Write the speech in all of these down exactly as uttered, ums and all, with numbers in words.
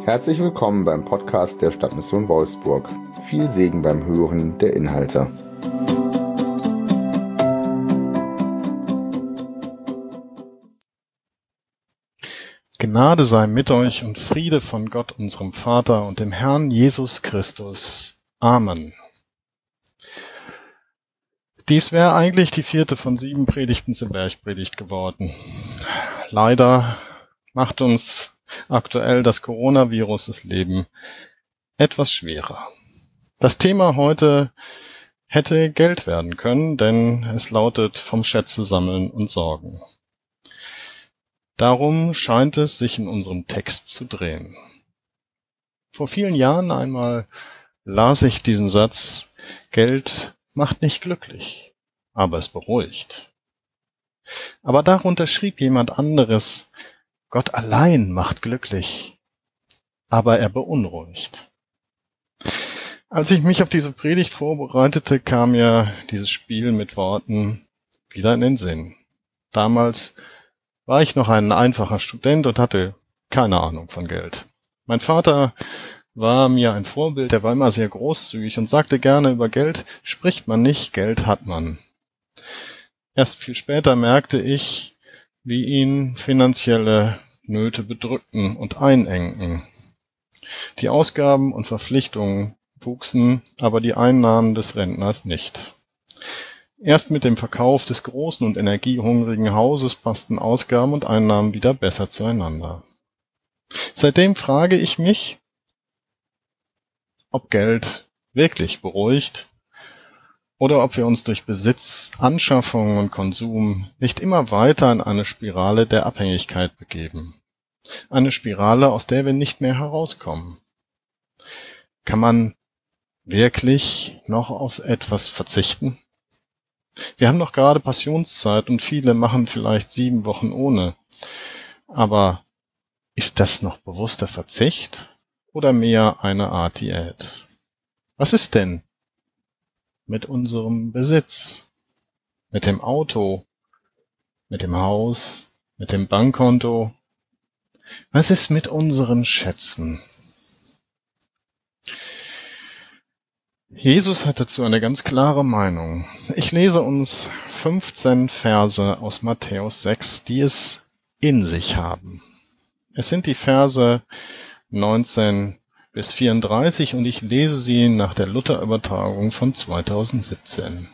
Herzlich willkommen beim Podcast der Stadtmission Wolfsburg. Viel Segen beim Hören der Inhalte. Gnade sei mit euch und Friede von Gott, unserem Vater und dem Herrn Jesus Christus. Amen. Dies wäre eigentlich die vierte von sieben Predigten zur Bergpredigt geworden. Leider macht uns aktuell das Coronavirus das Leben etwas schwerer. Das Thema heute hätte Geld werden können, denn es lautet vom Schätze sammeln und sorgen. Darum scheint es sich in unserem Text zu drehen. Vor vielen Jahren einmal las ich diesen Satz: Geld macht nicht glücklich, aber es beruhigt. Aber darunter schrieb jemand anderes: Gott allein macht glücklich, aber er beunruhigt. Als ich mich auf diese Predigt vorbereitete, kam mir dieses Spiel mit Worten wieder in den Sinn. Damals war ich noch ein einfacher Student und hatte keine Ahnung von Geld. Mein Vater war mir ein Vorbild, er war immer sehr großzügig und sagte gerne, über Geld spricht man nicht, Geld hat man. Erst viel später merkte ich, wie ihn finanzielle Nöte bedrückten und einengten. Die Ausgaben und Verpflichtungen wuchsen, aber die Einnahmen des Rentners nicht. Erst mit dem Verkauf des großen und energiehungrigen Hauses passten Ausgaben und Einnahmen wieder besser zueinander. Seitdem frage ich mich, ob Geld wirklich beruhigt oder ob wir uns durch Besitz, Anschaffung und Konsum nicht immer weiter in eine Spirale der Abhängigkeit begeben. Eine Spirale, aus der wir nicht mehr herauskommen. Kann man wirklich noch auf etwas verzichten? Wir haben doch gerade Passionszeit und viele machen vielleicht sieben Wochen ohne. Aber ist das noch bewusster Verzicht oder mehr eine Art Diät? Was ist denn mit unserem Besitz, mit dem Auto, mit dem Haus, mit dem Bankkonto? Was ist mit unseren Schätzen? Jesus hat dazu eine ganz klare Meinung. Ich lese uns fünfzehn Verse aus Matthäus sechs, die es in sich haben. Es sind die Verse neunzehn bis vierunddreißig und ich lese sie nach der Luther-Übertragung von zweitausendsiebzehn.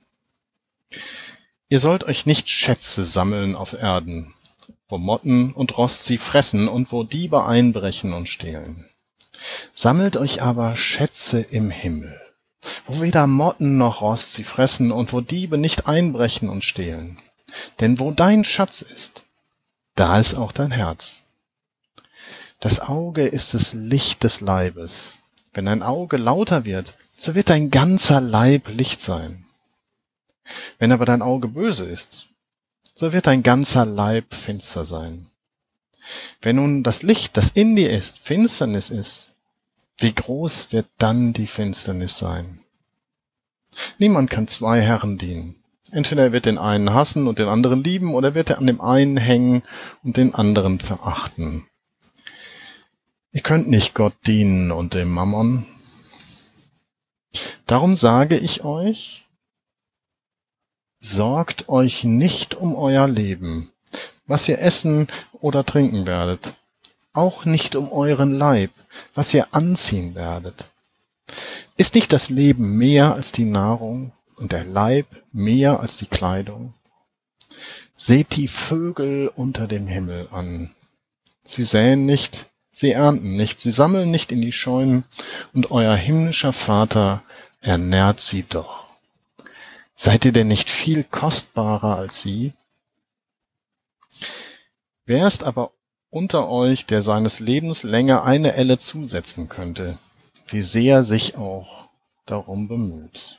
Ihr sollt euch nicht Schätze sammeln auf Erden, wo Motten und Rost sie fressen und wo Diebe einbrechen und stehlen. Sammelt euch aber Schätze im Himmel, wo weder Motten noch Rost sie fressen und wo Diebe nicht einbrechen und stehlen. Denn wo dein Schatz ist, da ist auch dein Herz. Das Auge ist das Licht des Leibes. Wenn dein Auge lauter wird, so wird dein ganzer Leib Licht sein. Wenn aber dein Auge böse ist, so wird dein ganzer Leib finster sein. Wenn nun das Licht, das in dir ist, Finsternis ist, wie groß wird dann die Finsternis sein? Niemand kann zwei Herren dienen. Entweder er wird den einen hassen und den anderen lieben, oder wird er an dem einen hängen und den anderen verachten. Ihr könnt nicht Gott dienen und dem Mammon. Darum sage ich euch, sorgt euch nicht um euer Leben, was ihr essen oder trinken werdet, auch nicht um euren Leib, was ihr anziehen werdet. Ist nicht das Leben mehr als die Nahrung und der Leib mehr als die Kleidung? Seht die Vögel unter dem Himmel an. Sie säen nicht, sie ernten nicht, sie sammeln nicht in die Scheunen, und euer himmlischer Vater ernährt sie doch. Seid ihr denn nicht viel kostbarer als sie? Wer ist aber unter euch, der seines Lebens Länge eine Elle zusetzen könnte, wie sehr sich auch darum bemüht?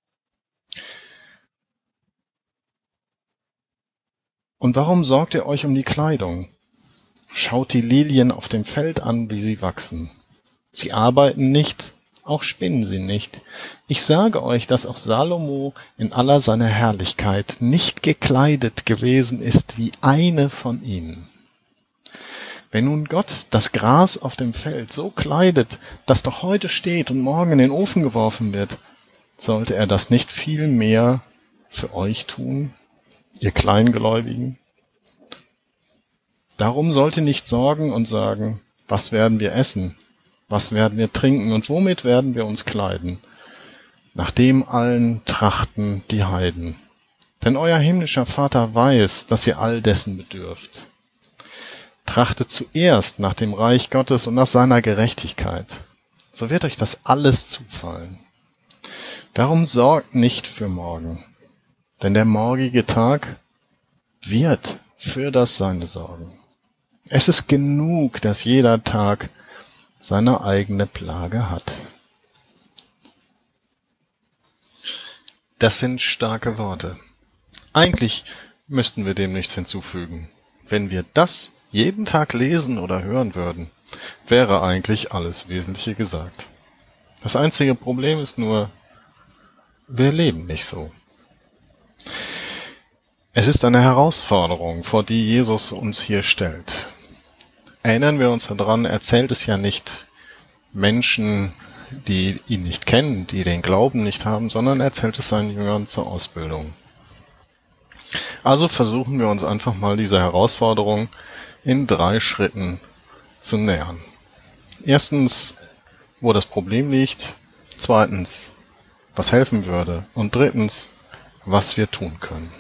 Und warum sorgt ihr euch um die Kleidung? Schaut die Lilien auf dem Feld an, wie sie wachsen. Sie arbeiten nicht, auch spinnen sie nicht. Ich sage euch, dass auch Salomo in aller seiner Herrlichkeit nicht gekleidet gewesen ist wie eine von ihnen. Wenn nun Gott das Gras auf dem Feld so kleidet, das doch heute steht und morgen in den Ofen geworfen wird, sollte er das nicht viel mehr für euch tun, ihr Kleingläubigen? Darum sollt ihr nicht sorgen und sagen, was werden wir essen, was werden wir trinken und womit werden wir uns kleiden? Nach dem allen trachten die Heiden. Denn euer himmlischer Vater weiß, dass ihr all dessen bedürft. Trachtet zuerst nach dem Reich Gottes und nach seiner Gerechtigkeit. So wird euch das alles zufallen. Darum sorgt nicht für morgen, denn der morgige Tag wird für das Seine sorgen. Es ist genug, dass jeder Tag seine eigene Plage hat. Das sind starke Worte. Eigentlich müssten wir dem nichts hinzufügen. Wenn wir das jeden Tag lesen oder hören würden, wäre eigentlich alles Wesentliche gesagt. Das einzige Problem ist nur, wir leben nicht so. Es ist eine Herausforderung, vor die Jesus uns hier stellt. Erinnern wir uns daran, er erzählt es ja nicht Menschen, die ihn nicht kennen, die den Glauben nicht haben, sondern er erzählt es seinen Jüngern zur Ausbildung. Also versuchen wir uns einfach mal dieser Herausforderung in drei Schritten zu nähern. Erstens, wo das Problem liegt. Zweitens, was helfen würde. Und drittens, was wir tun können.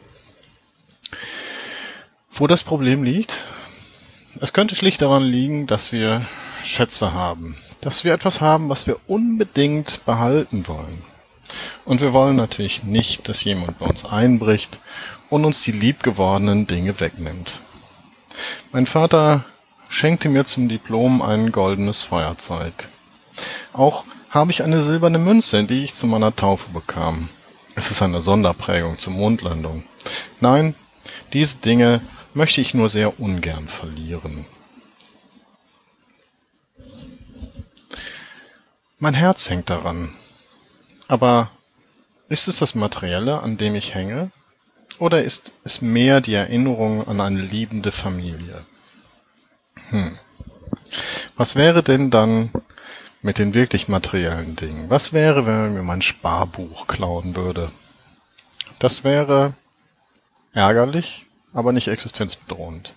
Wo das Problem liegt? Es könnte schlicht daran liegen, dass wir Schätze haben. Dass wir etwas haben, was wir unbedingt behalten wollen. Und wir wollen natürlich nicht, dass jemand bei uns einbricht und uns die liebgewordenen Dinge wegnimmt. Mein Vater schenkte mir zum Diplom ein goldenes Feuerzeug. Auch habe ich eine silberne Münze, die ich zu meiner Taufe bekam. Es ist eine Sonderprägung zur Mondlandung. Nein, diese Dinge möchte ich nur sehr ungern verlieren. Mein Herz hängt daran. Aber ist es das Materielle, an dem ich hänge? Oder ist es mehr die Erinnerung an eine liebende Familie? Hm. Was wäre denn dann mit den wirklich materiellen Dingen? Was wäre, wenn man mir mein Sparbuch klauen würde? Das wäre ärgerlich, aber nicht existenzbedrohend.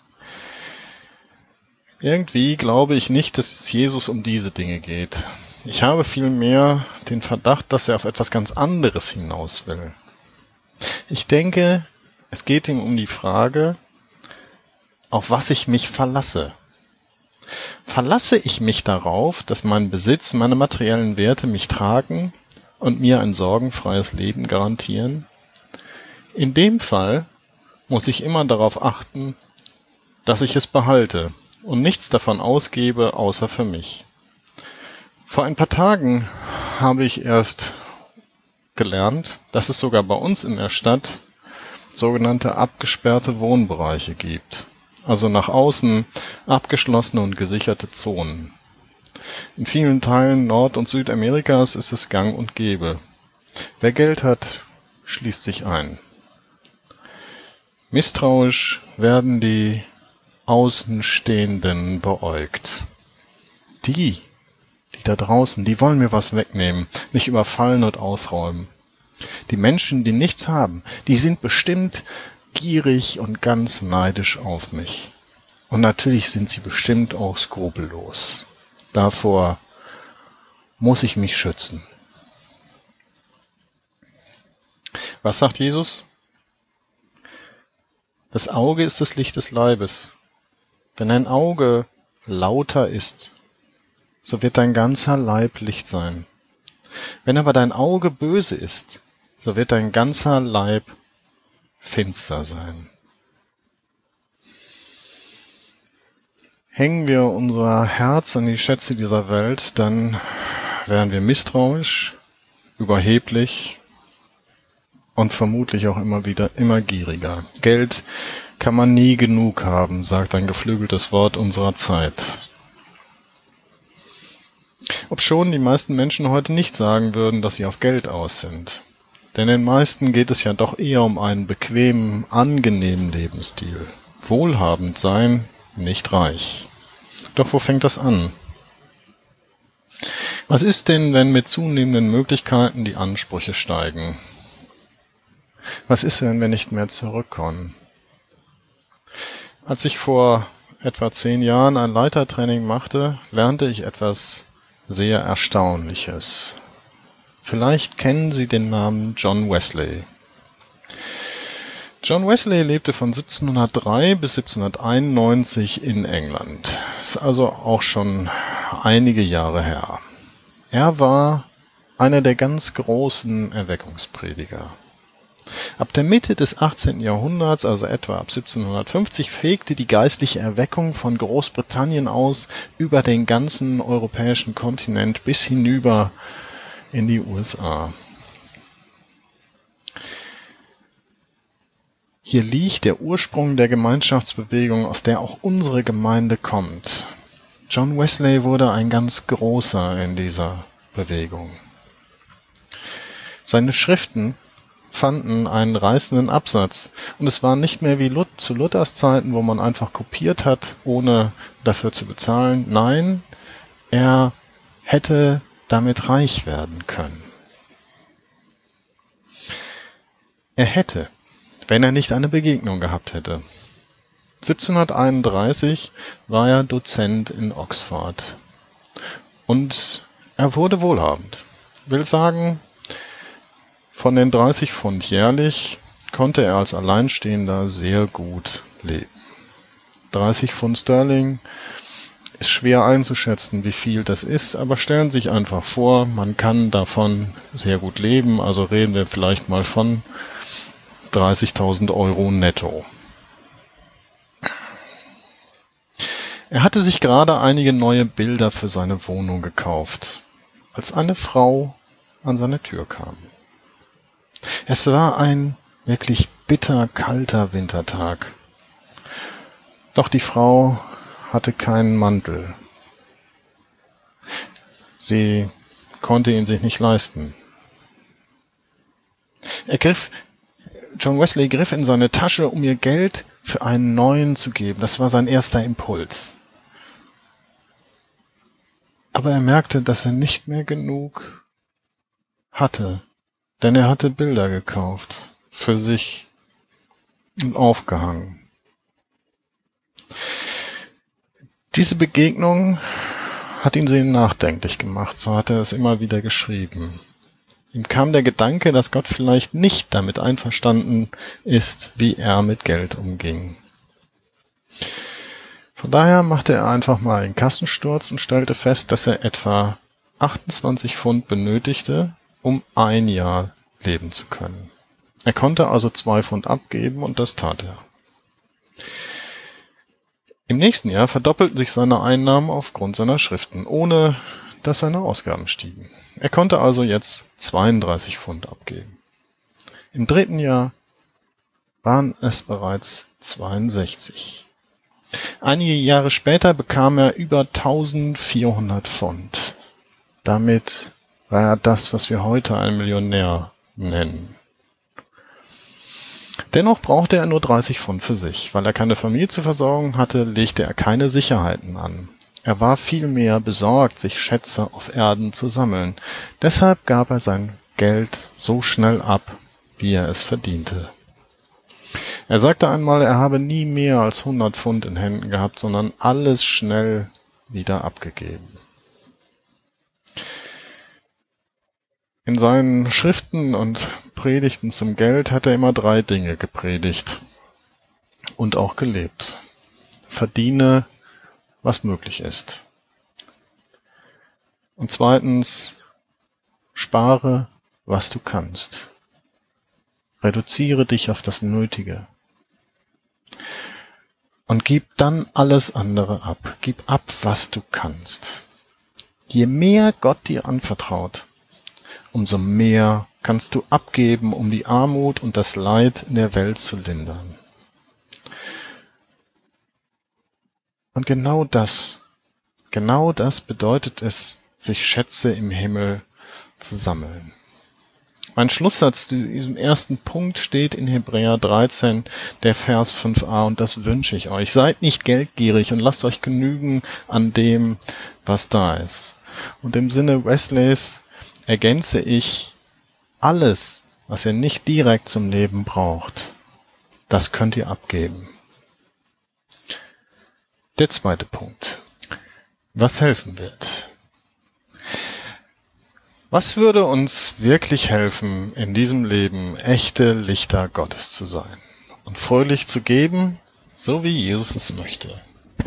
Irgendwie glaube ich nicht, dass es Jesus um diese Dinge geht. Ich habe vielmehr den Verdacht, dass er auf etwas ganz anderes hinaus will. Ich denke, es geht ihm um die Frage, auf was ich mich verlasse. Verlasse ich mich darauf, dass mein Besitz, meine materiellen Werte mich tragen und mir ein sorgenfreies Leben garantieren? In dem Fall muss ich immer darauf achten, dass ich es behalte und nichts davon ausgebe, außer für mich. Vor ein paar Tagen habe ich erst gelernt, dass es sogar bei uns in der Stadt sogenannte abgesperrte Wohnbereiche gibt. Also nach außen abgeschlossene und gesicherte Zonen. In vielen Teilen Nord- und Südamerikas ist es gang und gäbe. Wer Geld hat, schließt sich ein. Misstrauisch werden die Außenstehenden beäugt. Die, die da draußen, die wollen mir was wegnehmen, mich überfallen und ausräumen. Die Menschen, die nichts haben, die sind bestimmt gierig und ganz neidisch auf mich. Und natürlich sind sie bestimmt auch skrupellos. Davor muss ich mich schützen. Was sagt Jesus? Das Auge ist das Licht des Leibes. Wenn ein Auge lauter ist, so wird dein ganzer Leib Licht sein. Wenn aber dein Auge böse ist, so wird dein ganzer Leib finster sein. Hängen wir unser Herz an die Schätze dieser Welt, dann wären wir misstrauisch, überheblich und vermutlich auch immer wieder immer gieriger. Geld kann man nie genug haben, sagt ein geflügeltes Wort unserer Zeit. Obschon die meisten Menschen heute nicht sagen würden, dass sie auf Geld aus sind. Denn den meisten geht es ja doch eher um einen bequemen, angenehmen Lebensstil. Wohlhabend sein, nicht reich. Doch wo fängt das an? Was ist denn, wenn mit zunehmenden Möglichkeiten die Ansprüche steigen? Was ist, wenn wir nicht mehr zurückkommen? Als ich vor etwa zehn Jahren ein Leitertraining machte, lernte ich etwas sehr Erstaunliches. Vielleicht kennen Sie den Namen John Wesley. John Wesley lebte von siebzehnhundertdrei bis siebzehnhunderteinundneunzig in England. Ist also auch schon einige Jahre her. Er war einer der ganz großen Erweckungsprediger. Ab der Mitte des achtzehnten Jahrhunderts, also etwa ab siebzehnhundertfünfzig, fegte die geistliche Erweckung von Großbritannien aus über den ganzen europäischen Kontinent bis hinüber in die U S A. Hier liegt der Ursprung der Gemeinschaftsbewegung, aus der auch unsere Gemeinde kommt. John Wesley wurde ein ganz großer in dieser Bewegung. Seine Schriften fanden einen reißenden Absatz. Und es war nicht mehr wie Lut- zu Luthers Zeiten, wo man einfach kopiert hat, ohne dafür zu bezahlen. Nein, er hätte damit reich werden können. Er hätte, wenn er nicht eine Begegnung gehabt hätte. siebzehnhunderteinunddreißig war er Dozent in Oxford. Und er wurde wohlhabend. Will sagen, von den dreißig Pfund jährlich konnte er als Alleinstehender sehr gut leben. dreißig Pfund Sterling ist schwer einzuschätzen, wie viel das ist, aber stellen Sie sich einfach vor, man kann davon sehr gut leben, also reden wir vielleicht mal von dreißigtausend Euro netto. Er hatte sich gerade einige neue Bilder für seine Wohnung gekauft, als eine Frau an seine Tür kam. Es war ein wirklich bitter kalter Wintertag. Doch die Frau hatte keinen Mantel. Sie konnte ihn sich nicht leisten. Er griff, John Wesley griff in seine Tasche, um ihr Geld für einen neuen zu geben. Das war sein erster Impuls. Aber er merkte, dass er nicht mehr genug hatte. Denn er hatte Bilder gekauft, für sich und aufgehangen. Diese Begegnung hat ihn sehr nachdenklich gemacht, so hat er es immer wieder geschrieben. Ihm kam der Gedanke, dass Gott vielleicht nicht damit einverstanden ist, wie er mit Geld umging. Von daher machte er einfach mal einen Kassensturz und stellte fest, dass er etwa achtundzwanzig Pfund benötigte, um ein Jahr leben zu können. Er konnte also zwei Pfund abgeben und das tat er. Im nächsten Jahr verdoppelten sich seine Einnahmen aufgrund seiner Schriften, ohne dass seine Ausgaben stiegen. Er konnte also jetzt zweiunddreißig Pfund abgeben. Im dritten Jahr waren es bereits zweiundsechzig. Einige Jahre später bekam er über eintausendvierhundert Pfund. Damit war er das, was wir heute einen Millionär nennen. Dennoch brauchte er nur dreißig Pfund für sich. Weil er keine Familie zu versorgen hatte, legte er keine Sicherheiten an. Er war vielmehr besorgt, sich Schätze auf Erden zu sammeln. Deshalb gab er sein Geld so schnell ab, wie er es verdiente. Er sagte einmal, er habe nie mehr als hundert Pfund in Händen gehabt, sondern alles schnell wieder abgegeben. In seinen Schriften und Predigten zum Geld hat er immer drei Dinge gepredigt und auch gelebt. Verdiene, was möglich ist. Und zweitens, spare, was du kannst. Reduziere dich auf das Nötige. Und gib dann alles andere ab. Gib ab, was du kannst. Je mehr Gott dir anvertraut, umso mehr kannst du abgeben, um die Armut und das Leid in der Welt zu lindern. Und genau das, genau das bedeutet es, sich Schätze im Himmel zu sammeln. Mein Schlusssatz zu diesem ersten Punkt steht in Hebräer dreizehn, der Vers fünf a, und das wünsche ich euch. Seid nicht geldgierig und lasst euch genügen an dem, was da ist. Und im Sinne Wesleys ergänze ich, alles, was ihr nicht direkt zum Leben braucht, das könnt ihr abgeben. Der zweite Punkt. Was helfen wird? Was würde uns wirklich helfen, in diesem Leben echte Lichter Gottes zu sein und fröhlich zu geben, so wie Jesus es möchte?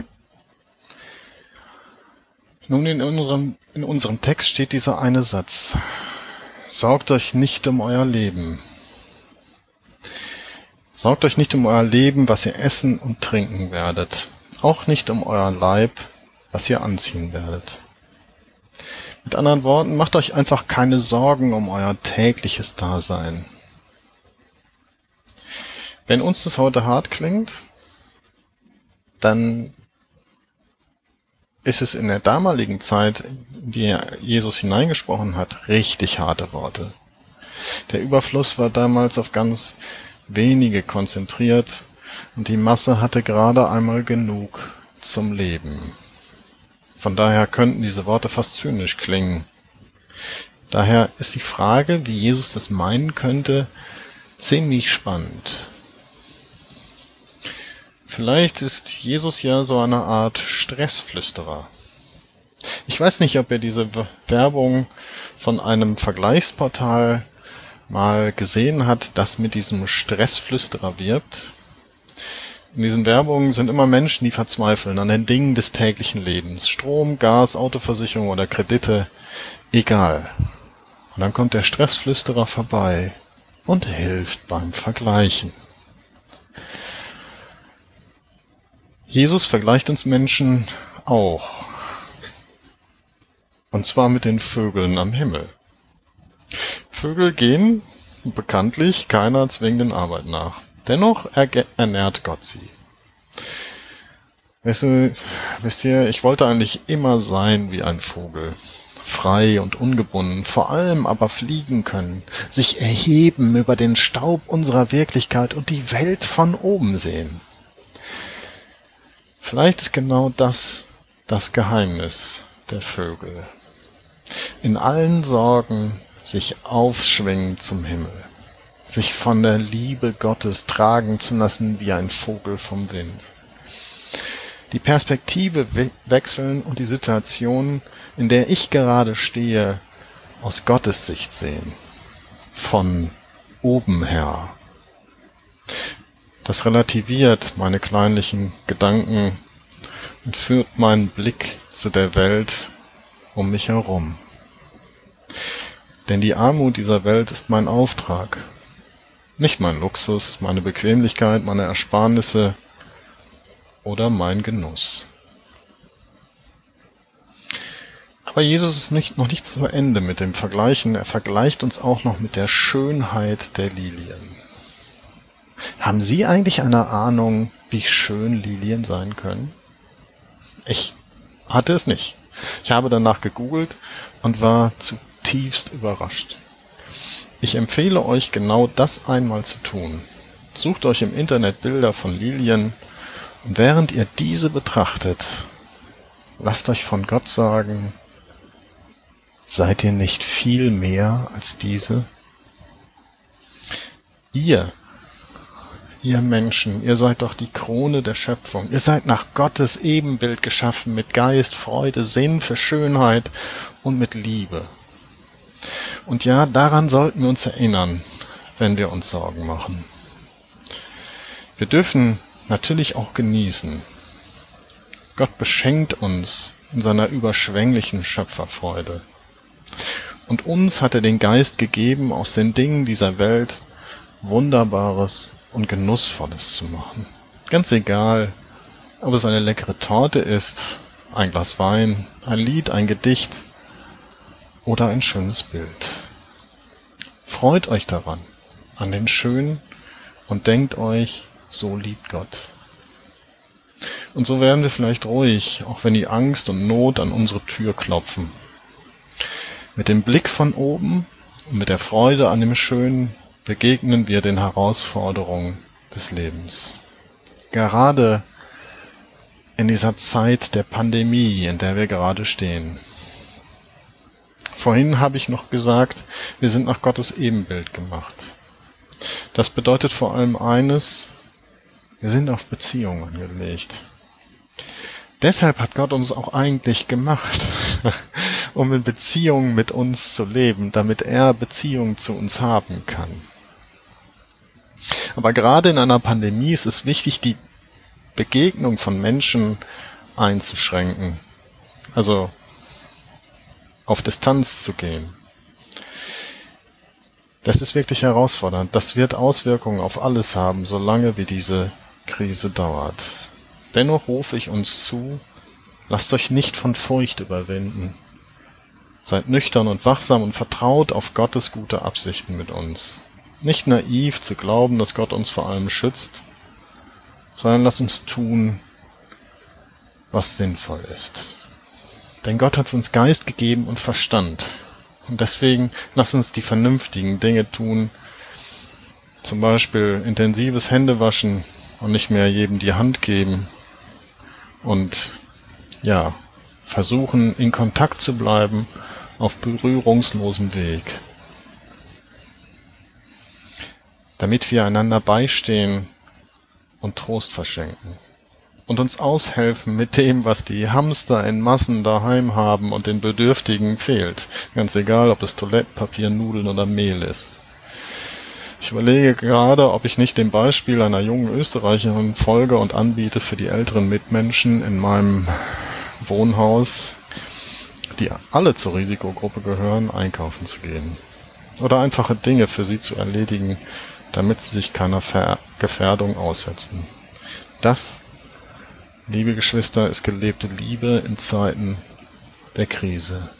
Nun, in unserem, in unserem Text steht dieser eine Satz. Sorgt euch nicht um euer Leben. Sorgt euch nicht um euer Leben, was ihr essen und trinken werdet. Auch nicht um euer Leib, was ihr anziehen werdet. Mit anderen Worten, macht euch einfach keine Sorgen um euer tägliches Dasein. Wenn uns das heute hart klingt, dann ist es in der damaligen Zeit, in die Jesus hineingesprochen hat, richtig harte Worte. Der Überfluss war damals auf ganz wenige konzentriert und die Masse hatte gerade einmal genug zum Leben. Von daher könnten diese Worte fast zynisch klingen. Daher ist die Frage, wie Jesus das meinen könnte, ziemlich spannend. Vielleicht ist Jesus ja so eine Art Stressflüsterer. Ich weiß nicht, ob er diese Werbung von einem Vergleichsportal mal gesehen hat, das mit diesem Stressflüsterer wirbt. In diesen Werbungen sind immer Menschen, die verzweifeln an den Dingen des täglichen Lebens. Strom, Gas, Autoversicherung oder Kredite, egal. Und dann kommt der Stressflüsterer vorbei und hilft beim Vergleichen. Jesus vergleicht uns Menschen auch. Und zwar mit den Vögeln am Himmel. Vögel gehen bekanntlich keiner zwingenden Arbeit nach. Dennoch ernährt Gott sie. Wisst ihr, wisst ihr, ich wollte eigentlich immer sein wie ein Vogel. Frei und ungebunden, vor allem aber fliegen können, sich erheben über den Staub unserer Wirklichkeit und die Welt von oben sehen. Vielleicht ist genau das das Geheimnis der Vögel. In allen Sorgen sich aufschwingen zum Himmel. Sich von der Liebe Gottes tragen zu lassen wie ein Vogel vom Wind. Die Perspektive we- wechseln und die Situation, in der ich gerade stehe, aus Gottes Sicht sehen. Von oben her. Das relativiert meine kleinlichen Gedanken und führt meinen Blick zu der Welt um mich herum. Denn die Armut dieser Welt ist mein Auftrag. Nicht mein Luxus, meine Bequemlichkeit, meine Ersparnisse oder mein Genuss. Aber Jesus ist nicht, noch nicht zu Ende mit dem Vergleichen. Er vergleicht uns auch noch mit der Schönheit der Lilien. Haben Sie eigentlich eine Ahnung, wie schön Lilien sein können? Ich hatte es nicht. Ich habe danach gegoogelt und war zutiefst überrascht. Ich empfehle euch, genau das einmal zu tun. Sucht euch im Internet Bilder von Lilien und während ihr diese betrachtet, lasst euch von Gott sagen, seid ihr nicht viel mehr als diese? Ihr, ihr Menschen, ihr seid doch die Krone der Schöpfung. Ihr seid nach Gottes Ebenbild geschaffen mit Geist, Freude, Sinn für Schönheit und mit Liebe. Und ja, daran sollten wir uns erinnern, wenn wir uns Sorgen machen. Wir dürfen natürlich auch genießen. Gott beschenkt uns in seiner überschwänglichen Schöpferfreude. Und uns hat er den Geist gegeben, aus den Dingen dieser Welt Wunderbares und Genussvolles zu machen. Ganz egal, ob es eine leckere Torte ist, ein Glas Wein, ein Lied, ein Gedicht oder ein schönes Bild. Freut euch daran, an den Schönen und denkt euch, so liebt Gott. Und so werden wir vielleicht ruhig, auch wenn die Angst und Not an unsere Tür klopfen. Mit dem Blick von oben Und mit der Freude an dem Schönen begegnen wir den Herausforderungen des Lebens. Gerade in dieser Zeit der Pandemie, in der wir gerade stehen. Vorhin habe ich noch gesagt, wir sind nach Gottes Ebenbild gemacht. Das bedeutet vor allem eines: Wir sind auf Beziehungen angelegt. Deshalb hat Gott uns auch eigentlich gemacht, um in Beziehung mit uns zu leben, damit er Beziehung zu uns haben kann. Aber gerade in einer Pandemie ist es wichtig, die Begegnung von Menschen einzuschränken, also auf Distanz zu gehen. Das ist wirklich herausfordernd. Das wird Auswirkungen auf alles haben, solange wie diese Krise dauert. Dennoch rufe ich uns zu: Lasst euch nicht von Furcht überwinden. Seid nüchtern und wachsam und vertraut auf Gottes gute Absichten mit uns. Nicht naiv zu glauben, dass Gott uns vor allem schützt, sondern lasst uns tun, was sinnvoll ist. Denn Gott hat uns Geist gegeben und Verstand. Und deswegen lasst uns die vernünftigen Dinge tun, zum Beispiel intensives Händewaschen und nicht mehr jedem die Hand geben und ja, versuchen in Kontakt zu bleiben auf berührungslosem Weg, damit wir einander beistehen und Trost verschenken und uns aushelfen mit dem, was die Hamster in Massen daheim haben und den Bedürftigen fehlt. Ganz egal, ob es Toilettenpapier, Nudeln oder Mehl ist. Ich überlege gerade, ob ich nicht dem Beispiel einer jungen Österreicherin folge und anbiete, für die älteren Mitmenschen in meinem Wohnhaus, die alle zur Risikogruppe gehören, einkaufen zu gehen. Oder einfache Dinge für sie zu erledigen, damit sie sich keiner Ver- Gefährdung aussetzen. Das, liebe Geschwister, ist gelebte Liebe in Zeiten der Krise.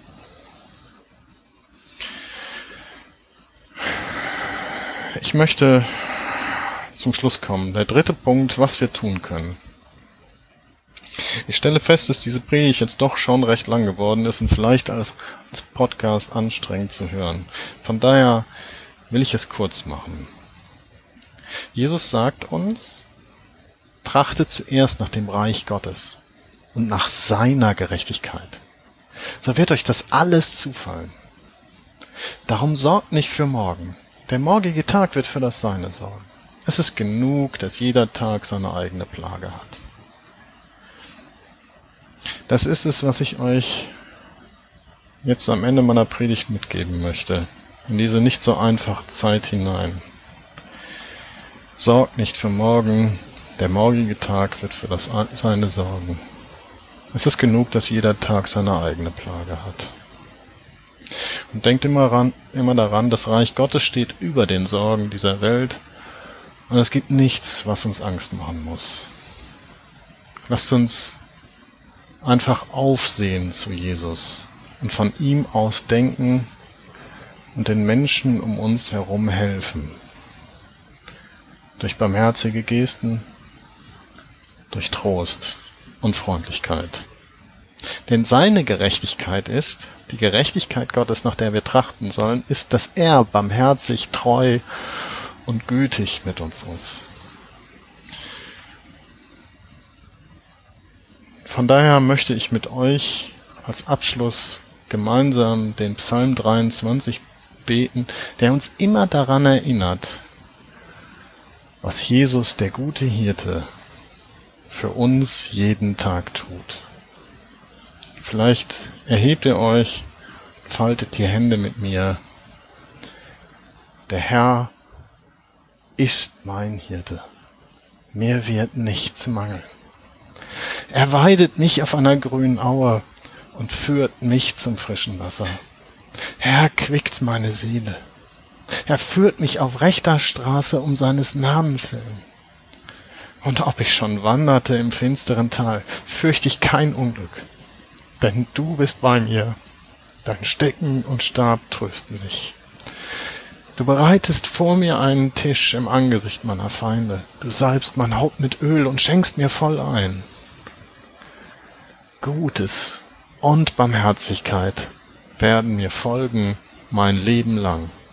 Ich möchte zum Schluss kommen. Der dritte Punkt, was wir tun können. Ich stelle fest, dass diese Predigt jetzt doch schon recht lang geworden ist und vielleicht als, als Podcast anstrengend zu hören. Von daher will ich es kurz machen. Jesus sagt uns: Trachtet zuerst nach dem Reich Gottes und nach seiner Gerechtigkeit. So wird euch das alles zufallen. Darum sorgt nicht für morgen. Der morgige Tag wird für das Seine sorgen. Es ist genug, dass jeder Tag seine eigene Plage hat. Das ist es, was ich euch jetzt am Ende meiner Predigt mitgeben möchte, in diese nicht so einfache Zeit hinein. Sorgt nicht für morgen, der morgige Tag wird für das Seine sorgen. Es ist genug, dass jeder Tag seine eigene Plage hat. Und denkt immer, ran, immer daran, das Reich Gottes steht über den Sorgen dieser Welt und es gibt nichts, was uns Angst machen muss. Lasst uns einfach aufsehen zu Jesus und von ihm aus denken und den Menschen um uns herum helfen. Durch barmherzige Gesten, durch Trost und Freundlichkeit. Denn seine Gerechtigkeit ist, die Gerechtigkeit Gottes, nach der wir trachten sollen, ist, dass er barmherzig, treu und gütig mit uns ist. Von daher möchte ich mit euch als Abschluss gemeinsam den Psalm dreiundzwanzig beten, der uns immer daran erinnert, was Jesus, der gute Hirte, für uns jeden Tag tut. Vielleicht erhebt ihr euch, faltet die Hände mit mir. Der Herr ist mein Hirte. Mir wird nichts mangeln. Er weidet mich auf einer grünen Aue und führt mich zum frischen Wasser. Er erquickt meine Seele. Er führt mich auf rechter Straße um seines Namens willen. Und ob ich schon wanderte im finsteren Tal, fürchte ich kein Unglück. Denn du bist bei mir, dein Stecken und Stab trösten mich. Du bereitest vor mir einen Tisch im Angesicht meiner Feinde. Du salbst mein Haupt mit Öl und schenkst mir voll ein. Gutes und Barmherzigkeit werden mir folgen mein Leben lang.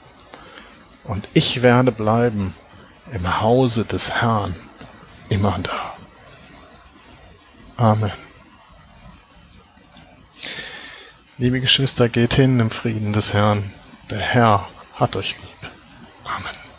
und ich werde bleiben im Hause des Herrn immer da. Amen. Liebe Geschwister, geht hin im Frieden des Herrn. Der Herr hat euch lieb. Amen.